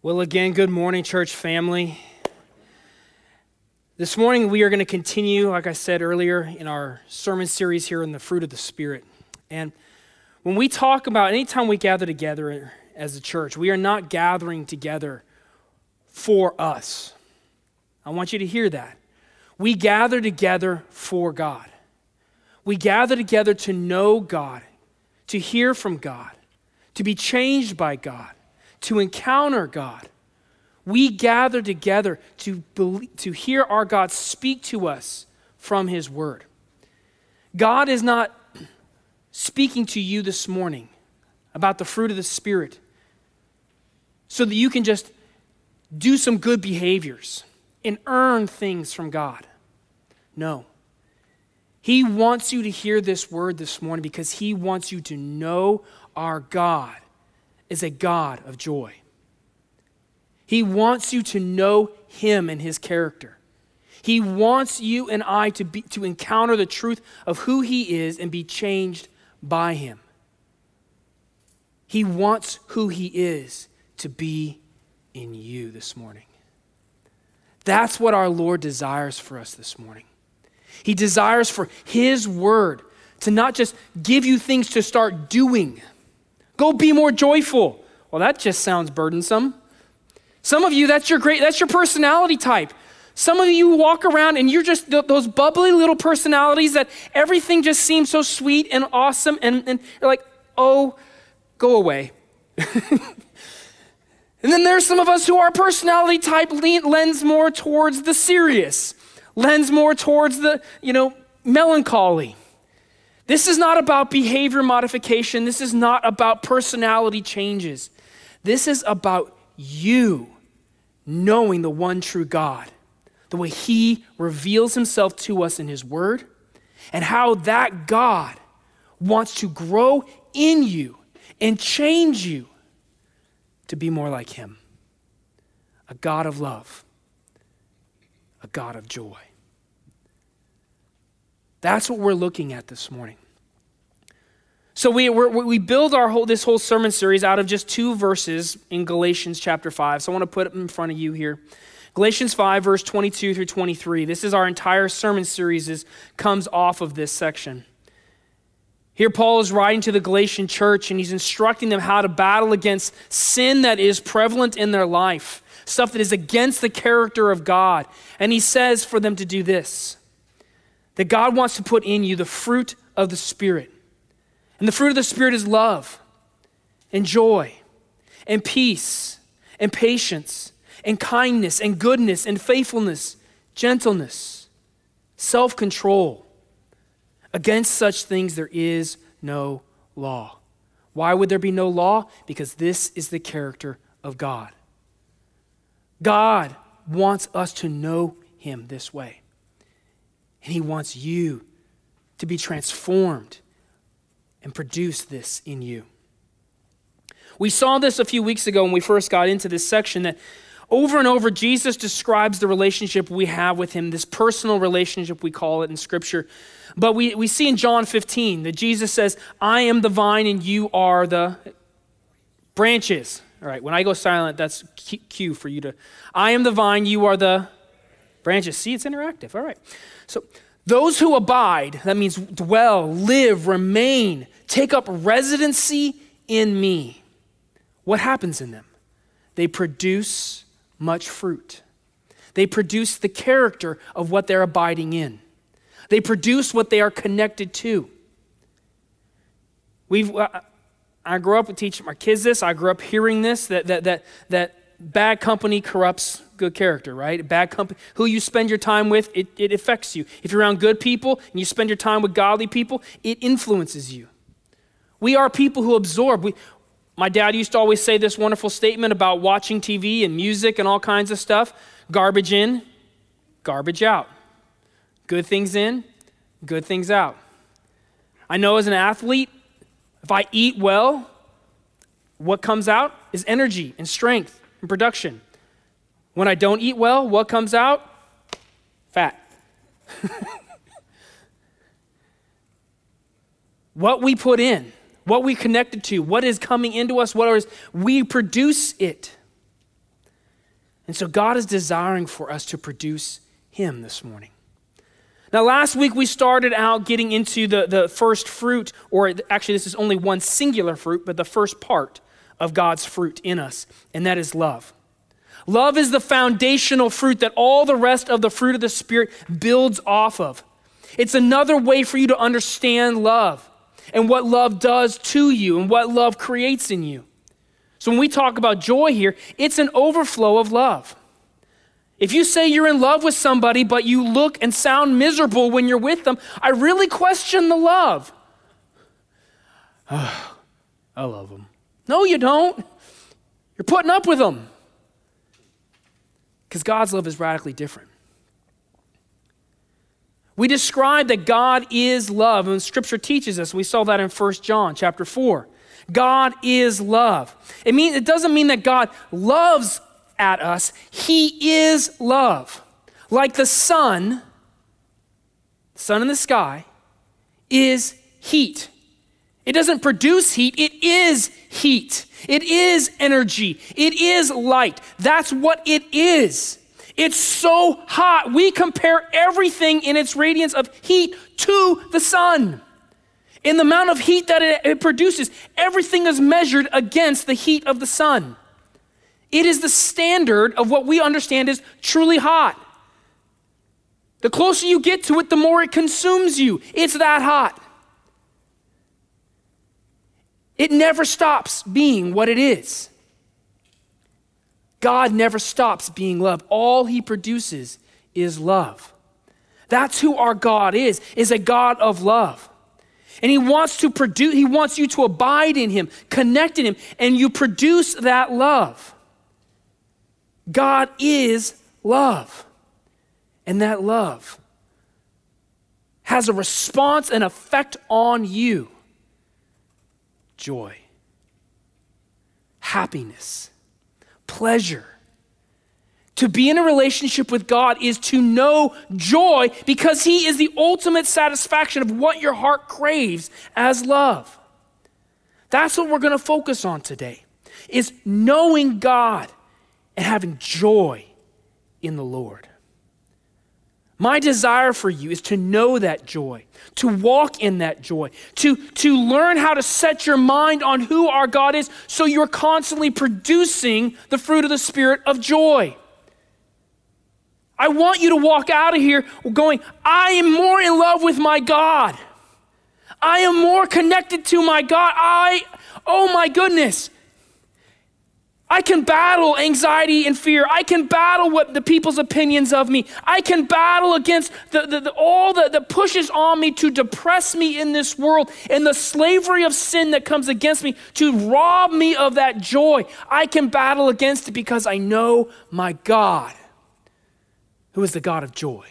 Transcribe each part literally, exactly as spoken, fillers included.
Well, again, good morning, church family. This morning, we are going to continue, like I said earlier, in our sermon series here in the fruit of the Spirit. And when we talk about, anytime we gather together as a church, we are not gathering together for us. I want you to hear that. We gather together for God. We gather together to know God, to hear from God, to be changed by God, to encounter God. We gather together to, believe, to hear our God speak to us from his word. God is not speaking to you this morning about the fruit of the Spirit so that you can just do some good behaviors and earn things from God. No. He wants you to hear this word this morning because he wants you to know our God is a God of joy. He wants you to know him and his character. He wants you and I to be, to encounter the truth of who he is and be changed by him. He wants who he is to be in you this morning. That's what our Lord desires for us this morning. He desires for his word to not just give you things to start doing. Go be more joyful. Well, that just sounds burdensome. Some of you, that's your great, that's your personality type. Some of you walk around and you're just th- those bubbly little personalities that everything just seems so sweet and awesome and, and you're like, oh, go away. And then there's some of us who our personality type lean, lends more towards the serious, lends more towards the, you know, melancholy. This is not about behavior modification. This is not about personality changes. This is about you knowing the one true God, the way he reveals himself to us in his word, and how that God wants to grow in you and change you to be more like him. A God of love, a God of joy. That's what we're looking at this morning. So we we're, we build our whole this whole sermon series out of just two verses in Galatians chapter five. So I want to put it in front of you here. Galatians five, verse twenty-two through twenty-three. This is our entire sermon series is, comes off of this section. Here Paul is writing to the Galatian church and he's instructing them how to battle against sin that is prevalent in their life, stuff that is against the character of God. And he says for them to do this, that God wants to put in you the fruit of the Spirit. And the fruit of the Spirit is love and joy and peace and patience and kindness and goodness and faithfulness, gentleness, self-control. Against such things there is no law. Why would there be no law? Because this is the character of God. God wants us to know him this way. And he wants you to be transformed and produce this in you. We saw this a few weeks ago when we first got into this section that over and over Jesus describes the relationship we have with him, this personal relationship we call it in Scripture. But we, we see in John fifteen that Jesus says, I am the vine and you are the branches. All right, when I go silent, that's cue for you to, I am the vine, you are the branches. See, it's interactive. All right. So those who abide, that means dwell, live, remain, take up residency in me. What happens in them? They produce much fruit. They produce the character of what they're abiding in. They produce what they are connected to. We've, uh, I grew up teaching my kids this. I grew up hearing this, that that that that bad company corrupts good character, right? Bad company, who you spend your time with, it, it affects you. If you're around good people and you spend your time with godly people, it influences you. We are people who absorb. We, my dad used to always say this wonderful statement about watching T V and music and all kinds of stuff. Garbage in, garbage out. Good things in, good things out. I know as an athlete, if I eat well, what comes out is energy and strength and production. When I don't eat well, what comes out? Fat. What we put in, what we connected to, what is coming into us, what is, we produce it. And so God is desiring for us to produce him this morning. Now, last week we started out getting into the, the first fruit, or actually this is only one singular fruit, but the first part of God's fruit in us, and that is love. Love is the foundational fruit that all the rest of the fruit of the Spirit builds off of. It's another way for you to understand love and what love does to you and what love creates in you. So when we talk about joy here, it's an overflow of love. If you say you're in love with somebody, but you look and sound miserable when you're with them, I really question the love. Oh, I love them. No, you don't. You're putting up with them. Because God's love is radically different. We describe that God is love, and Scripture teaches us. We saw that in First John chapter four. God is love. It mean, it doesn't mean that God loves at us. He is love. Like the sun, sun in the sky, is heat. It doesn't produce heat, it is heat. It is energy. It is light. That's what it is. It's so hot. We compare everything in its radiance of heat to the sun. In the amount of heat that it, it produces, everything is measured against the heat of the sun. It is the standard of what we understand is truly hot. The closer you get to it, the more it consumes you. It's that hot. It never stops being what it is. God never stops being love. All he produces is love. That's who our God is, is a God of love. And he wants to produce, he wants you to abide in him, connect in him, and you produce that love. God is love. And that love has a response and effect on you. Joy, happiness, pleasure. To be in a relationship with God is to know joy because he is the ultimate satisfaction of what your heart craves as love. That's what we're going to focus on today, is knowing God and having joy in the Lord. My desire for you is to know that joy, to walk in that joy, to, to learn how to set your mind on who our God is so you're constantly producing the fruit of the Spirit of joy. I want you to walk out of here going, I am more in love with my God. I am more connected to my God. I, oh my goodness. I can battle anxiety and fear. I can battle what the people's opinions of me. I can battle against the, the, the, all the, the pushes on me to depress me in this world and the slavery of sin that comes against me to rob me of that joy. I can battle against it because I know my God, who is the God of joy.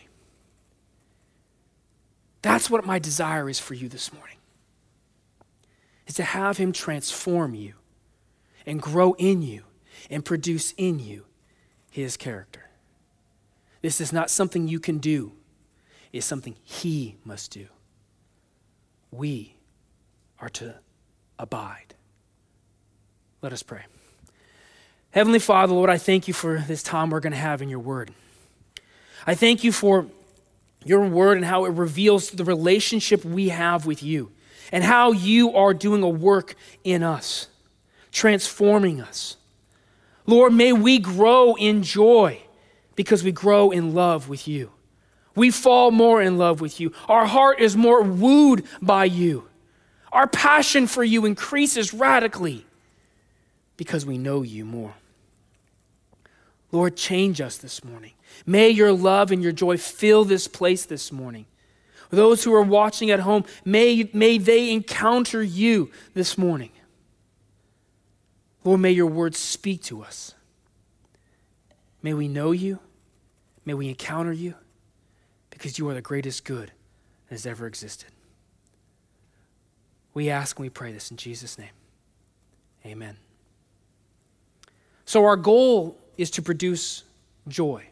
That's what my desire is for you this morning, is to have him transform you and grow in you and produce in you his character. This is not something you can do. It's something he must do. We are to abide. Let us pray. Heavenly Father, Lord, I thank you for this time we're going to have in your word. I thank you for your word and how it reveals the relationship we have with you and how you are doing a work in us, transforming us. Lord, may we grow in joy because we grow in love with you. We fall more in love with you. Our heart is more wooed by you. Our passion for you increases radically because we know you more. Lord, change us this morning. May your love and your joy fill this place this morning. Those who are watching at home, may, may they encounter you this morning. Lord, may your words speak to us. May we know you. May we encounter you because you are the greatest good that has ever existed. We ask and we pray this in Jesus' name. Amen. So our goal is to produce joy.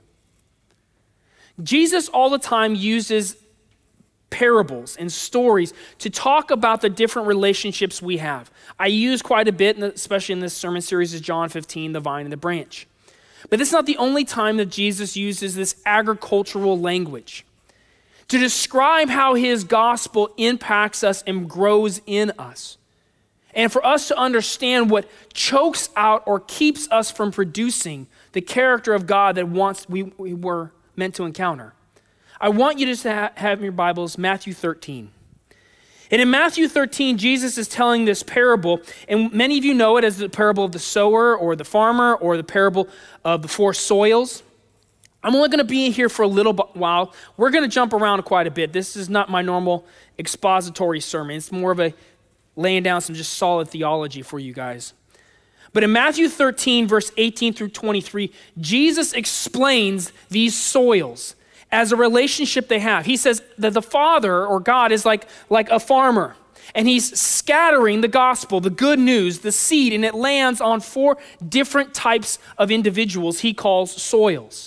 Jesus all the time uses parables and stories to talk about the different relationships we have. I use quite a bit, especially in this sermon series, is John fifteen, the vine and the branch. But this is not the only time that Jesus uses this agricultural language to describe how his gospel impacts us and grows in us. And for us to understand what chokes out or keeps us from producing the character of God that wants we, we were meant to encounter. I want you to just ha- have in your Bibles Matthew thirteen. And in Matthew thirteen, Jesus is telling this parable, and many of you know it as the parable of the sower or the farmer or the parable of the four soils. I'm only going to be here for a little while. We're going to jump around quite a bit. This is not my normal expository sermon. It's more of a laying down some just solid theology for you guys. But in Matthew thirteen, verse eighteen through twenty-three, Jesus explains these soils as a relationship they have. He says that the Father, or God, is like, like a farmer, and he's scattering the gospel, the good news, the seed, and it lands on four different types of individuals he calls soils.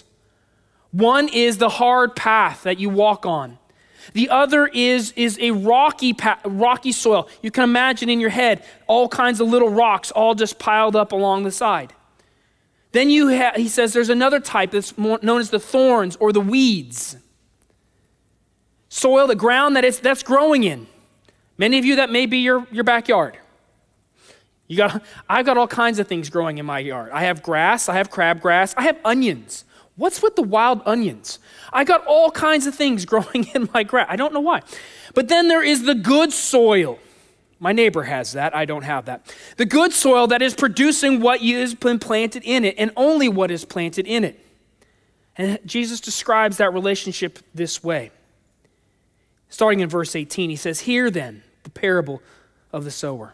One is the hard path that you walk on. The other is, is a rocky, pa- rocky soil. You can imagine in your head all kinds of little rocks all just piled up along the side. Then you ha- he says there's another type that's more known as the thorns or the weeds. Soil, the ground that it's, that's growing in. Many of you, that may be your, your backyard. You got, I've got all kinds of things growing in my yard. I have grass, I have crabgrass, I have onions. What's with the wild onions? I got all kinds of things growing in my grass. I don't know why. But then there is the good soil. My neighbor has that. I don't have that. The good soil that is producing what has been planted in it and only what is planted in it. And Jesus describes that relationship this way. Starting in verse eighteen, he says, "Hear then the parable of the sower.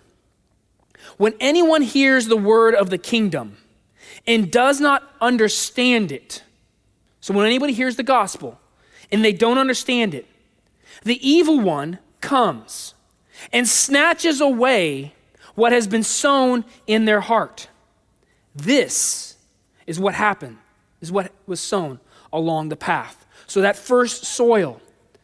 When anyone hears the word of the kingdom and does not understand it," so when anybody hears the gospel and they don't understand it, "the evil one comes and snatches away what has been sown in their heart. This is what happened, is what was sown along the path." So that first soil,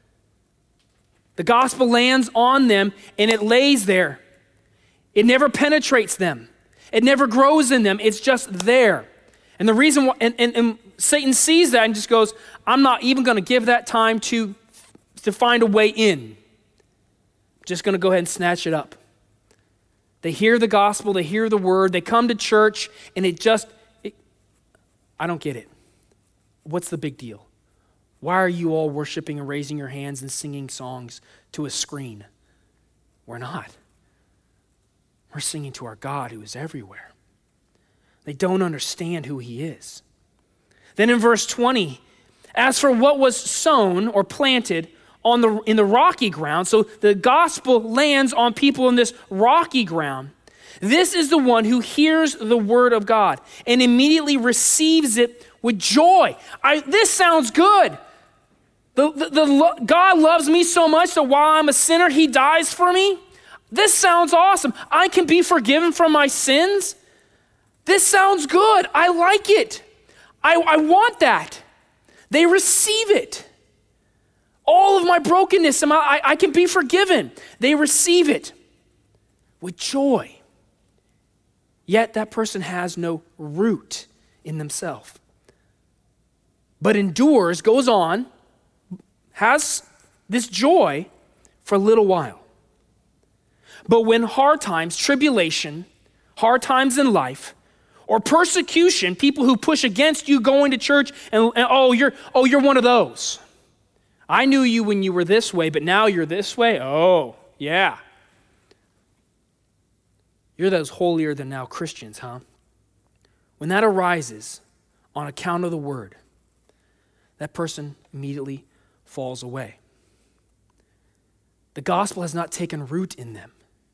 the gospel lands on them and it lays there. It never penetrates them. It never grows in them. It's just there. And the reason why, and, and, and Satan sees that and just goes, I'm not even going to give that time to, to find a way in. Just going to go ahead and snatch it up. They hear the gospel, they hear the word, they come to church, and it just, it, I don't get it. What's the big deal? Why are you all worshiping and raising your hands and singing songs to a screen? We're not. We're singing to our God who is everywhere. They don't understand who he is. Then in verse twenty, as for what was sown or planted on the in the rocky ground, so the gospel lands on people in this rocky ground, this is the one who hears the word of God and immediately receives it with joy. I, this sounds good. The, the, the, God loves me so much that while I'm a sinner, he dies for me. This sounds awesome. I can be forgiven from my sins. This sounds good. I like it. I, I want that. They receive it. All of my brokenness, and my, I, I can be forgiven. They receive it with joy. Yet that person has no root in themselves, but endures, goes on, has this joy for a little while. But when hard times, tribulation, hard times in life, or persecution, people who push against you going to church, and, and oh, you're oh, you're one of those. I knew you when you were this way, but now you're this way. Oh, yeah. You're those holier than thou Christians, huh? When that arises on account of the word, that person immediately falls away. The gospel has not taken root in them.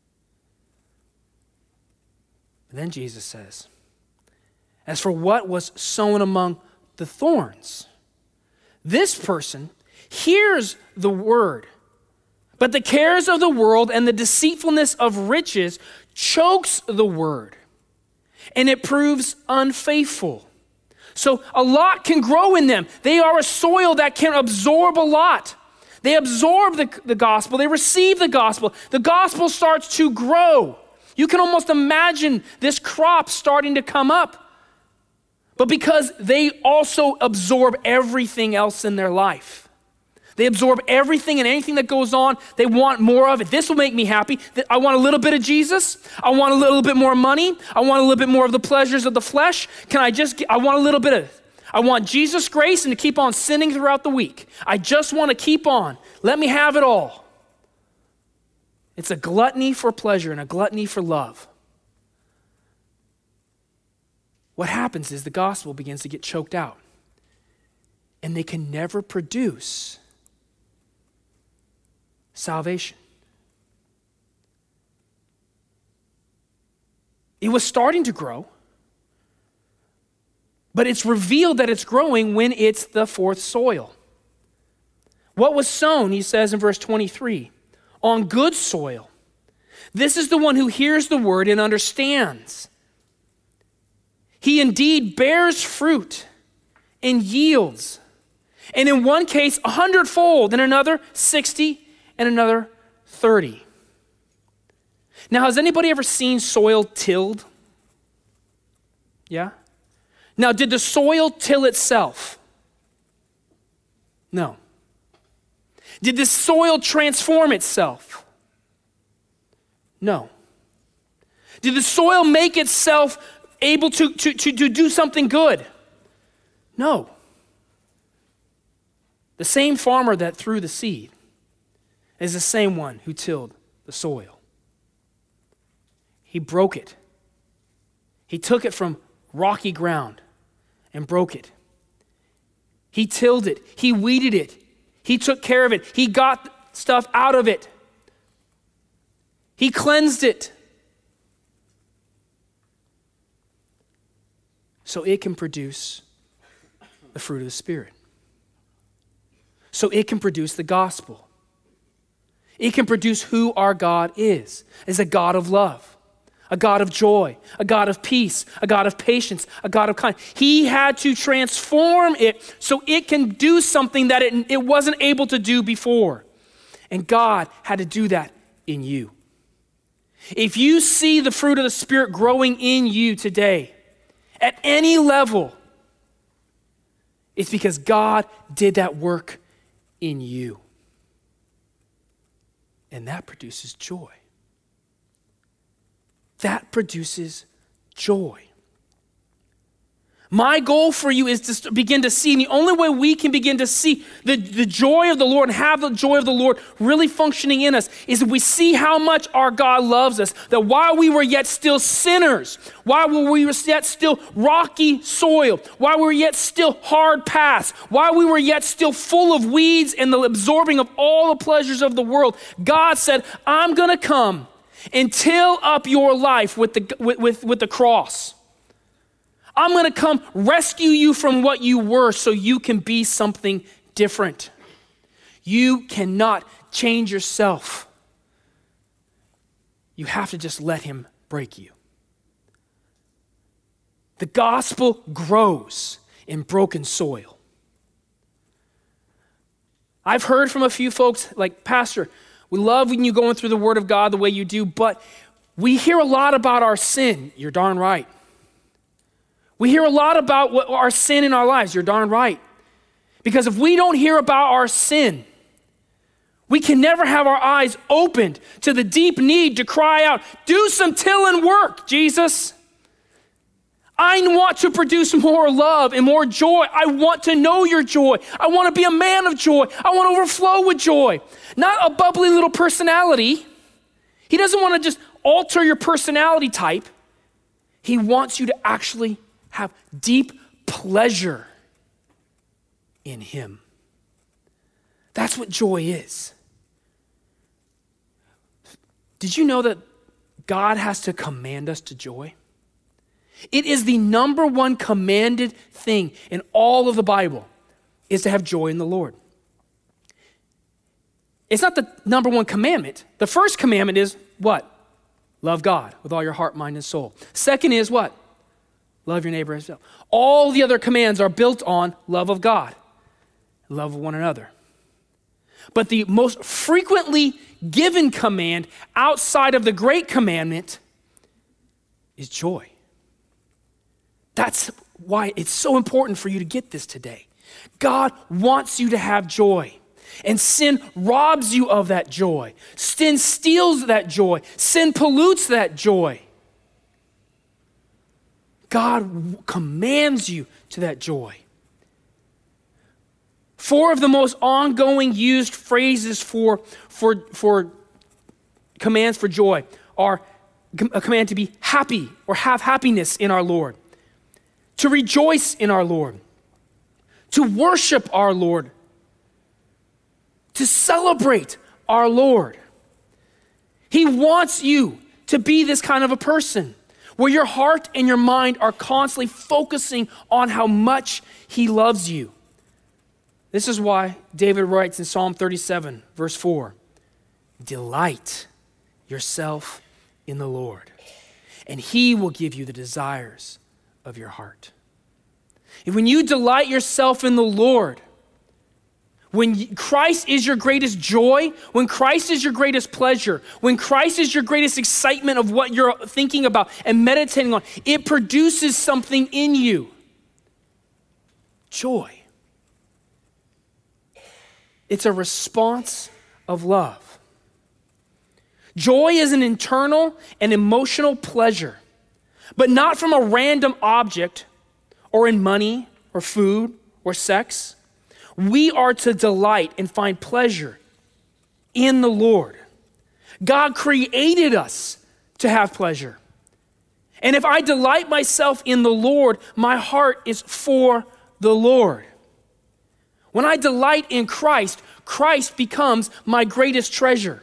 And then Jesus says, as for what was sown among the thorns, this person hears the word, but the cares of the world and the deceitfulness of riches chokes the word, and it proves unfaithful. So a lot can grow in them. They are a soil that can absorb a lot. They absorb the, the gospel. They receive the gospel. The gospel starts to grow. You can almost imagine this crop starting to come up. but because they also absorb everything else in their life. They absorb everything and anything that goes on. They want more of it. This will make me happy. I want a little bit of Jesus. I want a little bit more money. I want a little bit more of the pleasures of the flesh. Can I just, get, I want a little bit of it. I want Jesus' grace and to keep on sinning throughout the week. I just want to keep on. Let me have it all. It's a gluttony for pleasure and a gluttony for love. What happens is the gospel begins to get choked out, and they can never produce salvation. It was starting to grow, but it's revealed that it's growing when it's the fourth soil. What was sown, he says in verse twenty-three, on good soil. This is the one who hears the word and understands. He indeed bears fruit and yields. And in one case, a hundredfold, in another, sixty, and another, thirty. Now, has anybody ever seen soil tilled? Yeah? Now, did the soil till itself? No. Did the soil transform itself? No. Did the soil make itself able to, to, to, to do something good? No. The same farmer that threw the seed is the same one who tilled the soil. He broke it. He took it from rocky ground and broke it. He tilled it. He weeded it. He took care of it. He got stuff out of it. He cleansed it so it can produce the fruit of the Spirit. So it can produce the gospel. It can produce who our God is, as a God of love, a God of joy, a God of peace, a God of patience, a God of kindness. He had to transform it so it can do something that it, it wasn't able to do before. And God had to do that in you. If you see the fruit of the Spirit growing in you today, at any level, it's because God did that work in you. And that produces joy. That produces joy. My goal for you is to begin to see, and the only way we can begin to see the, the joy of the Lord and have the joy of the Lord really functioning in us is if we see how much our God loves us, that while we were yet still sinners, while we were yet still rocky soil, while we were yet still hard paths, while we were yet still full of weeds and the absorbing of all the pleasures of the world, God said, I'm going to come and till up your life with the, with, with, with the cross. I'm going to come rescue you from what you were so you can be something different. You cannot change yourself. You have to just let him break you. The gospel grows in broken soil. I've heard from a few folks like, Pastor, we love when you're going through the word of God the way you do, but we hear a lot about our sin. You're darn right. We hear a lot about what, our sin in our lives. You're darn right. Because if we don't hear about our sin, we can never have our eyes opened to the deep need to cry out, do some tilling work, Jesus. I want to produce more love and more joy. I want to know your joy. I want to be a man of joy. I want to overflow with joy. Not a bubbly little personality. He doesn't want to just alter your personality type. He wants you to actually have deep pleasure in him. That's what joy is. Did you know that God has to command us to joy? It is the number one commanded thing in all of the Bible is to have joy in the Lord. It's not the number one commandment. The first commandment is what? Love God with all your heart, mind, and soul. Second is what? Love your neighbor as yourself. All the other commands are built on love of God, love of one another. But the most frequently given command outside of the great commandment is joy. That's why it's so important for you to get this today. God wants you to have joy. And sin robs you of that joy. Sin steals that joy. Sin pollutes that joy. God commands you to that joy. Four of the most ongoing used phrases for, for, for commands for joy are a command to be happy or have happiness in our Lord, to rejoice in our Lord, to worship our Lord, to celebrate our Lord. He wants you to be this kind of a person where your heart and your mind are constantly focusing on how much he loves you. This is why David writes in Psalm thirty-seven, verse four, delight yourself in the Lord, and he will give you the desires of your heart. And when you delight yourself in the Lord, when Christ is your greatest joy, when Christ is your greatest pleasure, when Christ is your greatest excitement of what you're thinking about and meditating on, it produces something in you. Joy. It's a response of love. Joy is an internal and emotional pleasure, but not from a random object or in money or food or sex. We are to delight and find pleasure in the Lord. God created us to have pleasure. And if I delight myself in the Lord, my heart is for the Lord. When I delight in Christ, Christ becomes my greatest treasure.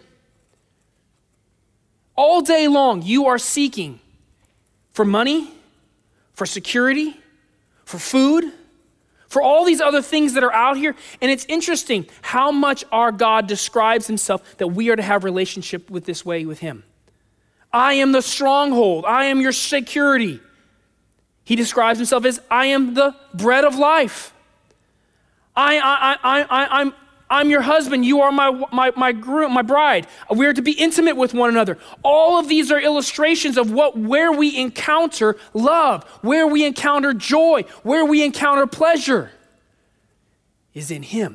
All day long, you are seeking for money, for security, for food, for all these other things that are out here. And it's interesting how much our God describes himself that we are to have relationship with this way with him. I am the stronghold. I am your security. He describes himself as, I am the bread of life. I, I, I, I, I'm, I'm your husband. You are my, my, my groom, my bride. We are to be intimate with one another. All of these are illustrations of what, where we encounter love, where we encounter joy, where we encounter pleasure is in him.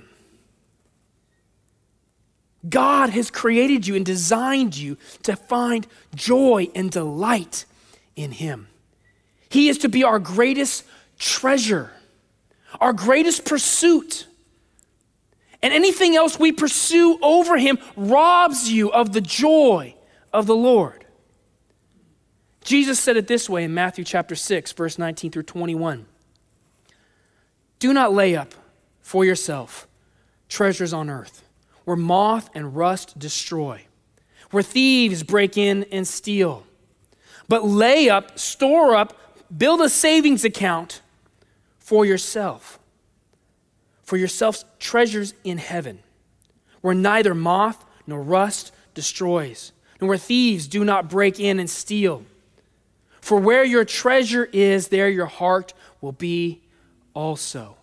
God has created you and designed you to find joy and delight in him. He is to be our greatest treasure, our greatest pursuit. And anything else we pursue over him robs you of the joy of the Lord. Jesus said it this way in Matthew chapter six, verse nineteen through twenty-one. Do not lay up for yourself treasures on earth, where moth and rust destroy, where thieves break in and steal. But lay up, store up, build a savings account for yourself. For yourselves treasures in heaven, where neither moth nor rust destroys, and where thieves do not break in and steal. For where your treasure is, there your heart will be also.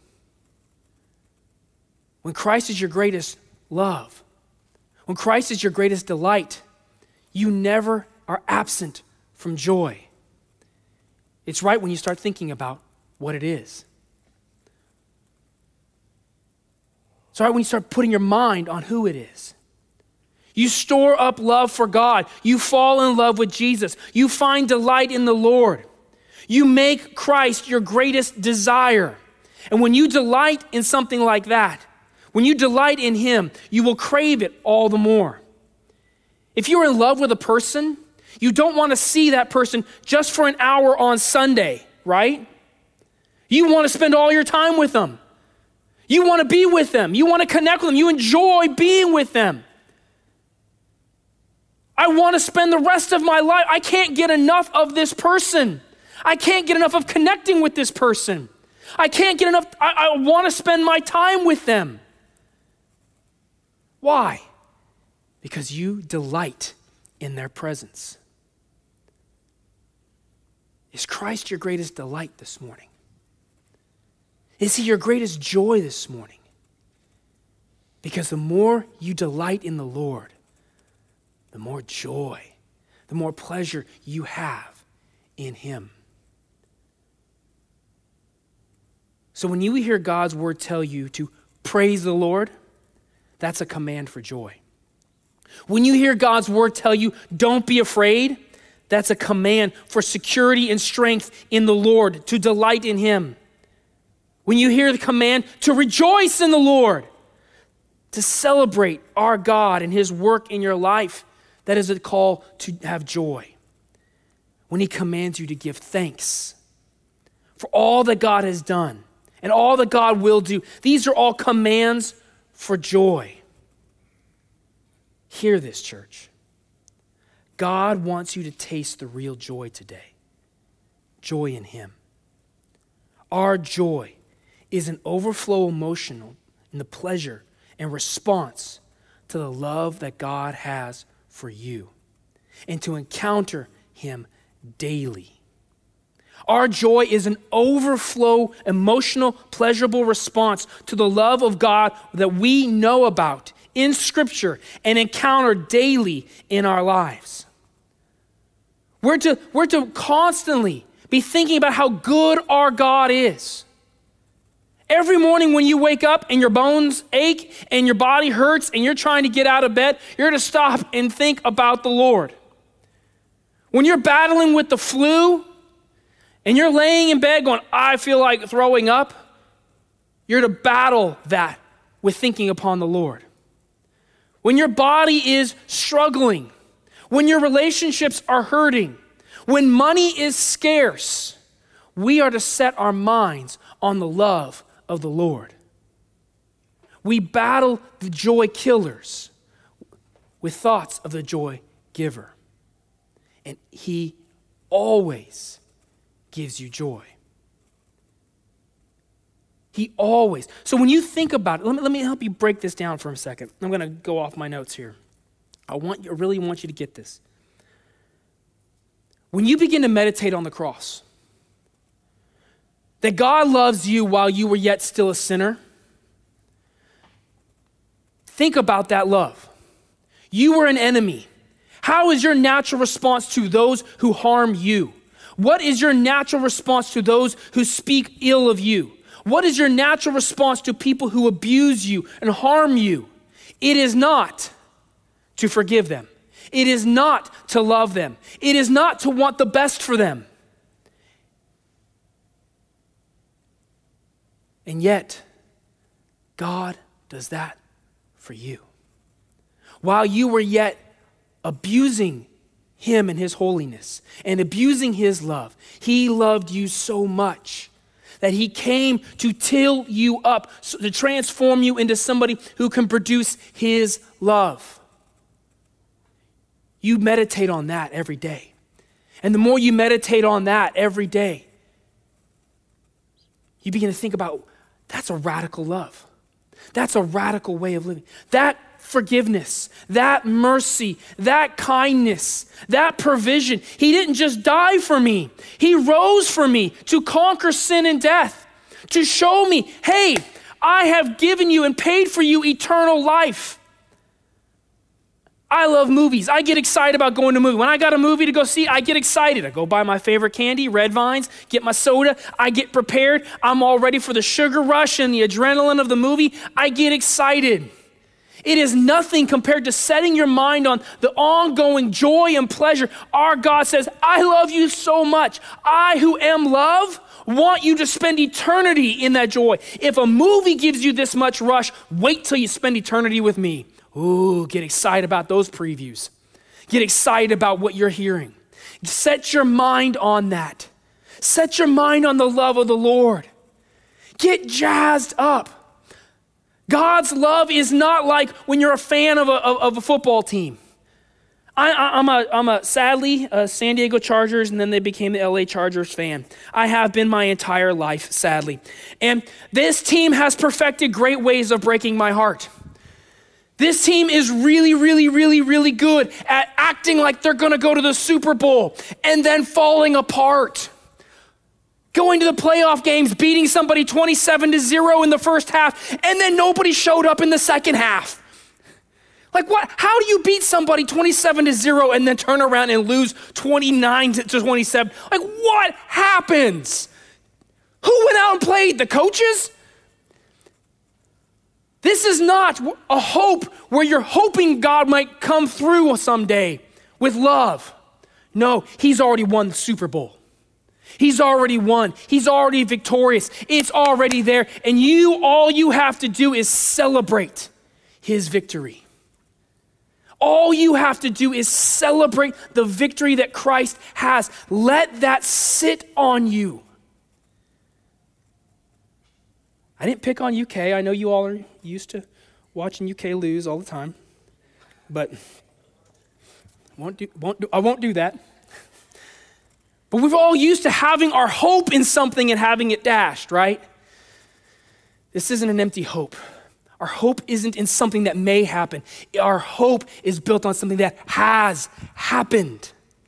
When Christ is your greatest love, when Christ is your greatest delight, you never are absent from joy. It's right when you start thinking about what it is. It's all right when you start putting your mind on who it is. You store up love for God. You fall in love with Jesus. You find delight in the Lord. You make Christ your greatest desire. And when you delight in something like that, when you delight in him, you will crave it all the more. If you're in love with a person, you don't want to see that person just for an hour on Sunday, right? You want to spend all your time with them. You want to be with them. You want to connect with them. You enjoy being with them. I want to spend the rest of my life. I can't get enough of this person. I can't get enough of connecting with this person. I can't get enough. I, I want to spend my time with them. Why? Because you delight in their presence. Is Christ your greatest delight this morning? Is he your greatest joy this morning? Because the more you delight in the Lord, the more joy, the more pleasure you have in him. So when you hear God's word tell you to praise the Lord, that's a command for joy. When you hear God's word tell you, don't be afraid, that's a command for security and strength in the Lord, to delight in him. When you hear the command to rejoice in the Lord, to celebrate our God and his work in your life, that is a call to have joy. When he commands you to give thanks for all that God has done and all that God will do, these are all commands for joy. Hear this, church. God wants you to taste the real joy today. Joy in him. Our joy is an overflow emotional in the pleasure and response to the love that God has for you and to encounter him daily. Our joy is an overflow, emotional, pleasurable response to the love of God that we know about in Scripture and encounter daily in our lives. We're to, we're to constantly be thinking about how good our God is. Every morning when you wake up and your bones ache and your body hurts and you're trying to get out of bed, you're to stop and think about the Lord. When you're battling with the flu and you're laying in bed going, I feel like throwing up, you're to battle that with thinking upon the Lord. When your body is struggling, when your relationships are hurting, when money is scarce, we are to set our minds on the love of the Lord. We battle the joy killers with thoughts of the joy giver. And he always gives you joy. He always. So when you think about it, let me, let me help you break this down for a second. I'm going to go off my notes here. I want you, I really want you to get this. When you begin to meditate on the cross, that God loves you while you were yet still a sinner, think about that love. You were an enemy. How is your natural response to those who harm you? What is your natural response to those who speak ill of you? What is your natural response to people who abuse you and harm you? It is not to forgive them. It is not to love them. It is not to want the best for them. And yet, God does that for you. While you were yet abusing him and his holiness and abusing his love, he loved you so much that he came to till you up, so to transform you into somebody who can produce his love. You meditate on that every day. And the more you meditate on that every day, you begin to think about, that's a radical love. That's a radical way of living. That forgiveness, that mercy, that kindness, that provision. He didn't just die for me. He rose for me to conquer sin and death, to show me, hey, I have given you and paid for you eternal life. I love movies. I get excited about going to a movie. When I got a movie to go see, I get excited. I go buy my favorite candy, Red Vines, get my soda. I get prepared. I'm all ready for the sugar rush and the adrenaline of the movie. I get excited. It is nothing compared to setting your mind on the ongoing joy and pleasure. Our God says, I love you so much. I who am love want you to spend eternity in that joy. If a movie gives you this much rush, wait till you spend eternity with me. Ooh, get excited about those previews. Get excited about what you're hearing. Set your mind on that. Set your mind on the love of the Lord. Get jazzed up. God's love is not like when you're a fan of a, of, of a football team. I, I, I'm, a, I'm a, sadly, a San Diego Chargers, and then they became the L A Chargers fan. I have been my entire life, sadly. And this team has perfected great ways of breaking my heart. This team is really, really, really, really good at acting like they're going to go to the Super Bowl and then falling apart. Going to the playoff games, beating somebody twenty-seven to zero in the first half, and then nobody showed up in the second half. Like what? How do you beat somebody twenty-seven to zero and then turn around and lose twenty-nine to twenty-seven? Like what happens? Who went out and played? The coaches? This is not a hope where you're hoping God might come through someday with love. No, he's already won the Super Bowl. He's already won. He's already victorious. It's already there. And you, all you have to do is celebrate his victory. All you have to do is celebrate the victory that Christ has. Let that sit on you. I didn't pick on U K. I know you all are used to watching U K lose all the time, but won't do, won't do, I won't do that. But we're all used to having our hope in something and having it dashed, right? This isn't an empty hope. Our hope isn't in something that may happen. Our hope is built on something that has happened.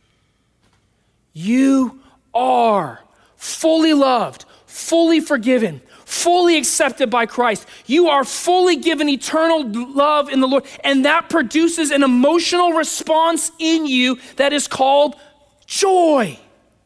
You are fully loved, fully forgiven, fully accepted by Christ. You are fully given eternal love in the Lord, and that produces an emotional response in you that is called joy.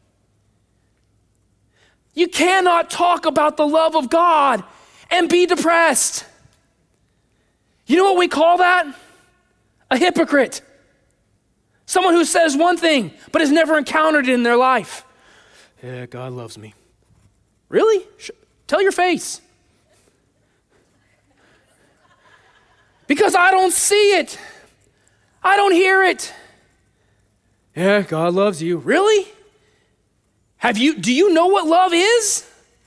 You cannot talk about the love of God and be depressed. You know what we call that? A hypocrite. Someone who says one thing but has never encountered it in their life. Yeah, God loves me. Really? Tell your face. Because I don't see it. I don't hear it. Yeah, God loves you. Really? Have you, do you know what love is?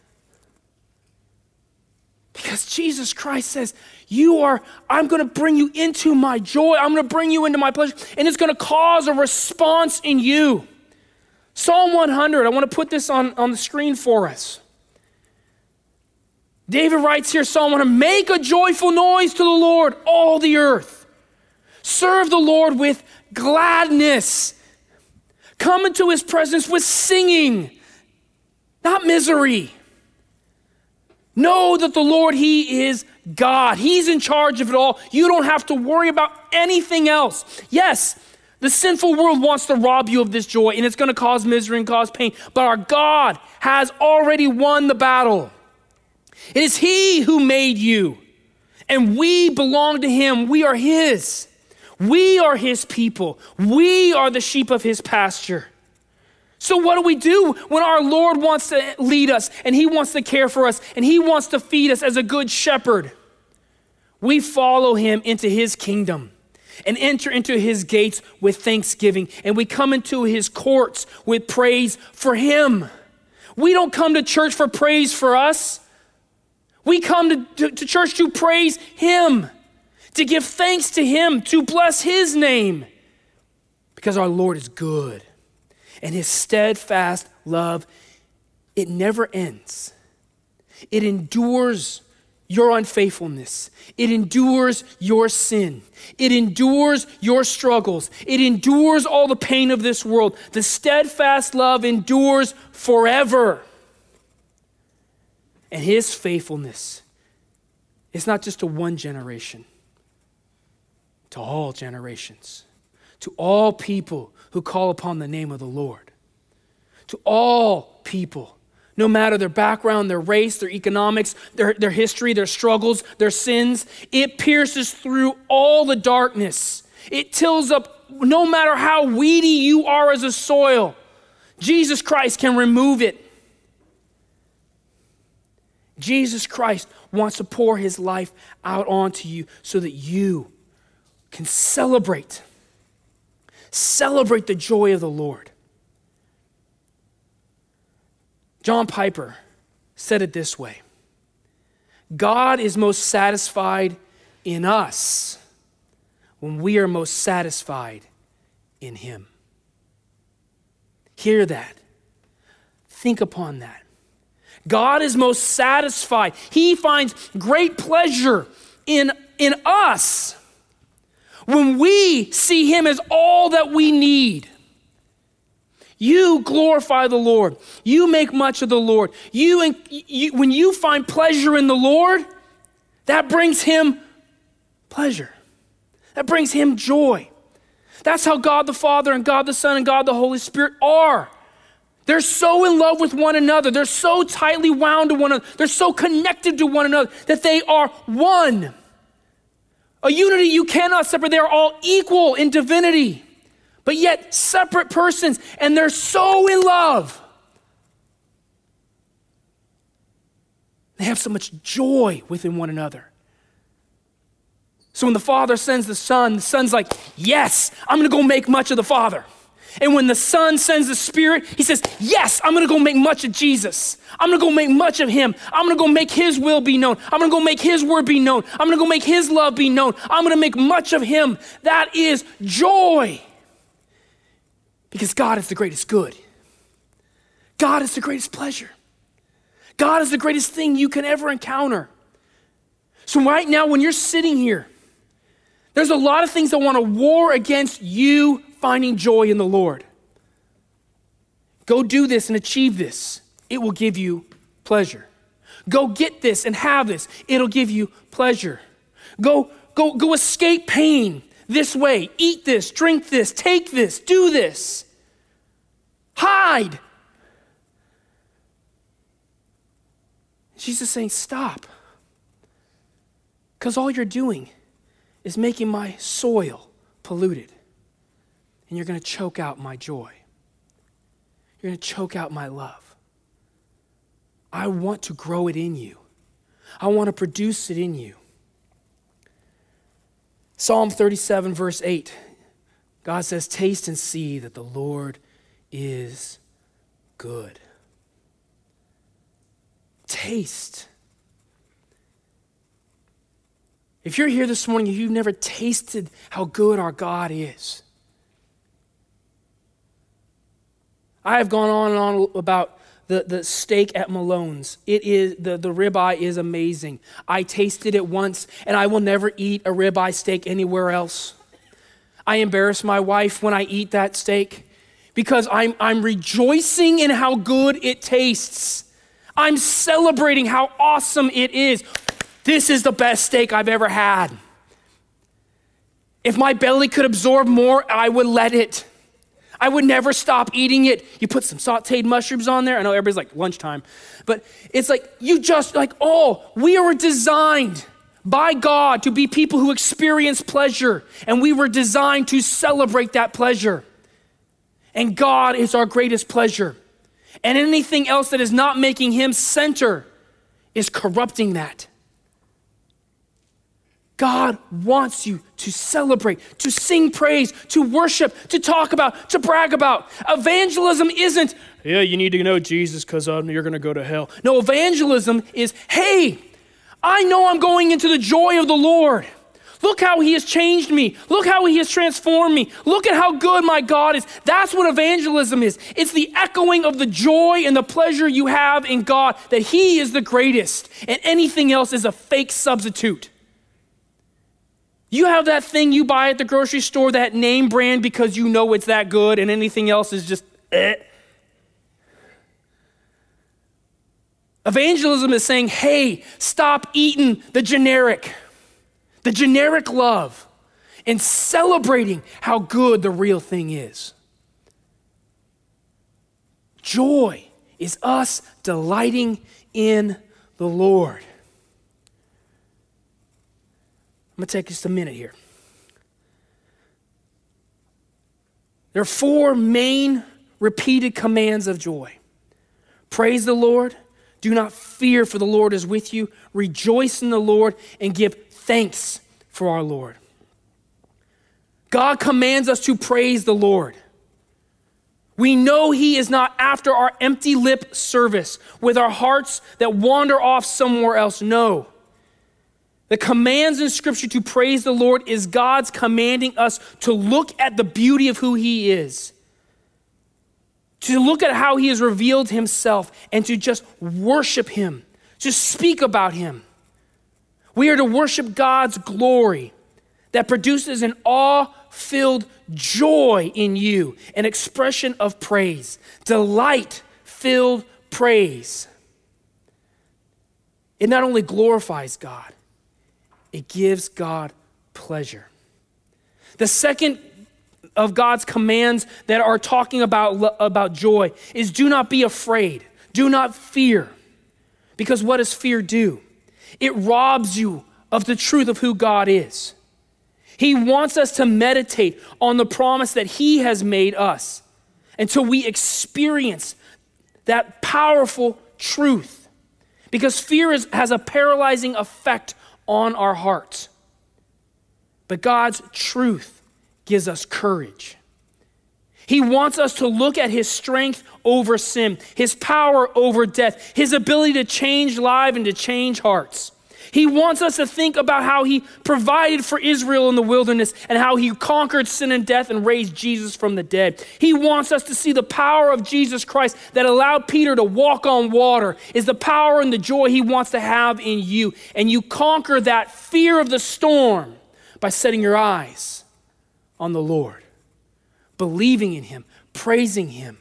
Because Jesus Christ says, you are, I'm going to bring you into my joy. I'm going to bring you into my pleasure. And it's going to cause a response in you. Psalm one hundred, I want to put this on, on the screen for us. David writes here, Psalm one hundred, make a joyful noise to the Lord, all the earth. Serve the Lord with gladness. Come into his presence with singing, not misery. Know that the Lord, he is God. He's in charge of it all. You don't have to worry about anything else. Yes, the sinful world wants to rob you of this joy, and it's going to cause misery and cause pain. But our God has already won the battle. It is he who made you, and we belong to him. We are his. We are his people. We are the sheep of his pasture. So what do we do when our Lord wants to lead us and he wants to care for us and he wants to feed us as a good shepherd? We follow him into his kingdom and enter into his gates with thanksgiving, and we come into his courts with praise for him. We don't come to church for praise for us. We come to, to, to church to praise him, to give thanks to him, to bless his name, because our Lord is good. And his steadfast love, it never ends. It endures your unfaithfulness. It endures your sin. It endures your struggles. It endures all the pain of this world. The steadfast love endures forever. And his faithfulness is not just to one generation, to all generations, to all people who call upon the name of the Lord. To all people, no matter their background, their race, their economics, their, their history, their struggles, their sins, it pierces through all the darkness. It tills up, no matter how weedy you are as a soil, Jesus Christ can remove it. Jesus Christ wants to pour his life out onto you so that you can celebrate Celebrate the joy of the Lord. John Piper said it this way: God is most satisfied in us when we are most satisfied in him. Hear that. Think upon that. God is most satisfied. He finds great pleasure in, in us when we see him as all that we need. You glorify the Lord. You make much of the Lord. You, you, when you find pleasure in the Lord, that brings him pleasure. That brings him joy. That's how God the Father and God the Son and God the Holy Spirit are They're so in love with one another. They're so tightly wound to one another. They're so connected to one another that they are one. A unity you cannot separate. They are all equal in divinity, but yet separate persons, and they're so in love. They have so much joy within one another. So when the Father sends the Son, the Son's like, yes, I'm going to go make much of the Father. And when the Son sends the Spirit, he says, yes, I'm going to go make much of Jesus. I'm going to go make much of him. I'm going to go make his will be known. I'm going to go make his word be known. I'm going to go make his love be known. I'm going to make much of him. That is joy. Because God is the greatest good. God is the greatest pleasure. God is the greatest thing you can ever encounter. So right now, when you're sitting here, there's a lot of things that want to war against you finding joy in the Lord. Go do this and achieve this. It will give you pleasure. Go get this and have this. It'll give you pleasure. Go, go, go escape pain this way. Eat this, drink this, take this, do this. Hide. Jesus is saying, stop. Because all you're doing is making my soil polluted. And you're going to choke out my joy. You're going to choke out my love. I want to grow it in you. I want to produce it in you. Psalm thirty-seven, verse eight. God says, taste and see that the Lord is good. Taste. If you're here this morning and you've never tasted how good our God is, I have gone on and on about the, the steak at Malone's. It is, the, the ribeye is amazing. I tasted it once and I will never eat a ribeye steak anywhere else. I embarrass my wife when I eat that steak because I'm, I'm rejoicing in how good it tastes. I'm celebrating how awesome it is. This is the best steak I've ever had. If my belly could absorb more, I would let it. I would never stop eating it. You put some sauteed mushrooms on there. I know everybody's like lunchtime, but it's like you just like, oh, we were designed by God to be people who experience pleasure, and we were designed to celebrate that pleasure. And God is our greatest pleasure. And anything else that is not making him center is corrupting that. God wants you to celebrate, to sing praise, to worship, to talk about, to brag about. Evangelism isn't, yeah, you need to know Jesus because um, you're going to go to hell. No, evangelism is, hey, I know I'm going into the joy of the Lord. Look how he has changed me. Look how he has transformed me. Look at how good my God is. That's what evangelism is. It's the echoing of the joy and the pleasure you have in God, that he is the greatest, and anything else is a fake substitute. You have that thing you buy at the grocery store, that name brand, because you know it's that good, and anything else is just eh. Evangelism is saying, hey, stop eating the generic, the generic love, and celebrating how good the real thing is. Joy is us delighting in the Lord. I'm going to take just a minute here. There are four main repeated commands of joy. Praise the Lord. Do not fear, for the Lord is with you. Rejoice in the Lord and give thanks for our Lord. God commands us to praise the Lord. We know he is not after our empty lip service with our hearts that wander off somewhere else. No. The commands in Scripture to praise the Lord is God's commanding us to look at the beauty of who he is, to look at how he has revealed himself, and to just worship him, to speak about him. We are to worship God's glory that produces an awe-filled joy in you, an expression of praise, delight-filled praise. It not only glorifies God, it gives God pleasure. The second of God's commands that are talking about, about joy is do not be afraid. Do not fear. Because what does fear do? It robs you of the truth of who God is. He wants us to meditate on the promise that he has made us until we experience that powerful truth. Because fear is, has a paralyzing effect on our hearts. But God's truth gives us courage. He wants us to look at his strength over sin, his power over death, his ability to change lives and to change hearts. He wants us to think about how he provided for Israel in the wilderness and how he conquered sin and death and raised Jesus from the dead. He wants us to see the power of Jesus Christ that allowed Peter to walk on water is the power and the joy he wants to have in you. And you conquer that fear of the storm by setting your eyes on the Lord, believing in him, praising him.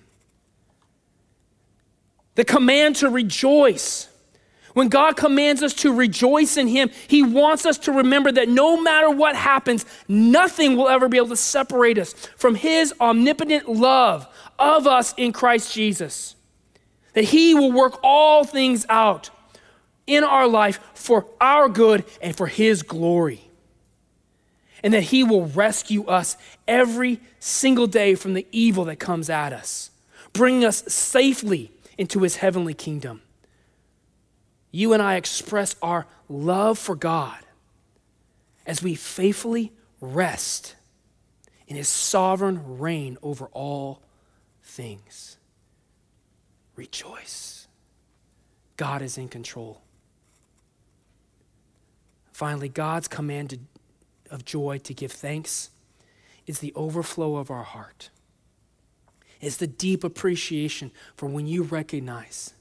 The command to rejoice. When God commands us to rejoice in him, he wants us to remember that no matter what happens, nothing will ever be able to separate us from his omnipotent love of us in Christ Jesus. That he will work all things out in our life for our good and for his glory. And that he will rescue us every single day from the evil that comes at us, bringing us safely into his heavenly kingdom. You and I express our love for God as we faithfully rest in his sovereign reign over all things. Rejoice. God is in control. Finally, God's command of joy to give thanks is the overflow of our heart. It's the deep appreciation for when you recognize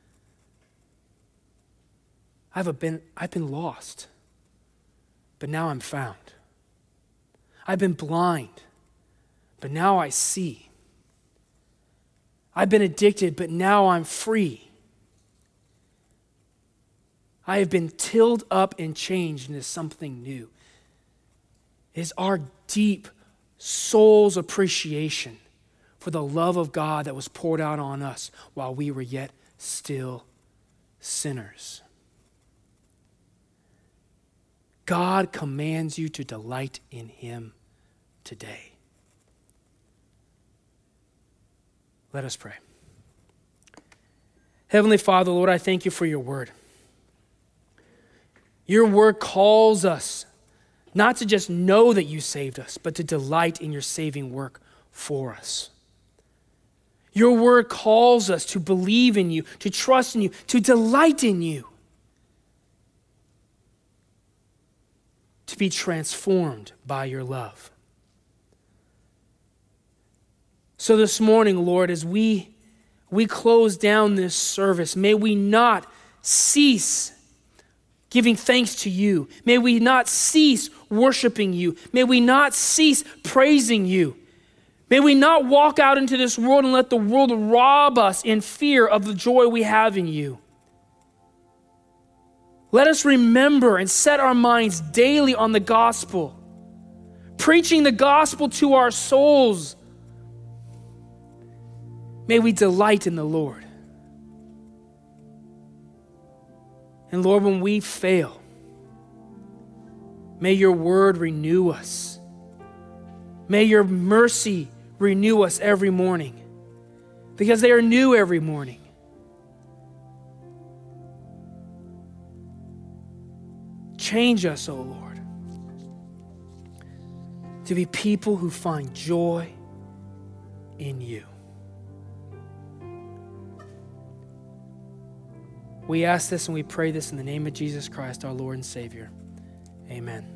I've been, I've been lost, but now I'm found. I've been blind, but now I see. I've been addicted, but now I'm free. I have been tilled up and changed into something new. It is our deep soul's appreciation for the love of God that was poured out on us while we were yet still sinners. God commands you to delight in him today. Let us pray. Heavenly Father, Lord, I thank you for your word. Your word calls us not to just know that you saved us, but to delight in your saving work for us. Your word calls us to believe in you, to trust in you, to delight in you. To be transformed by your love. So this morning, Lord, as we, we close down this service, may we not cease giving thanks to you. May we not cease worshiping you. May we not cease praising you. May we not walk out into this world and let the world rob us in fear of the joy we have in you. Let us remember and set our minds daily on the gospel, preaching the gospel to our souls. May we delight in the Lord. And Lord, when we fail, may your word renew us. May your mercy renew us every morning, because they are new every morning. Change us, O Lord, to be people who find joy in you. We ask this and we pray this in the name of Jesus Christ, our Lord and Savior. Amen.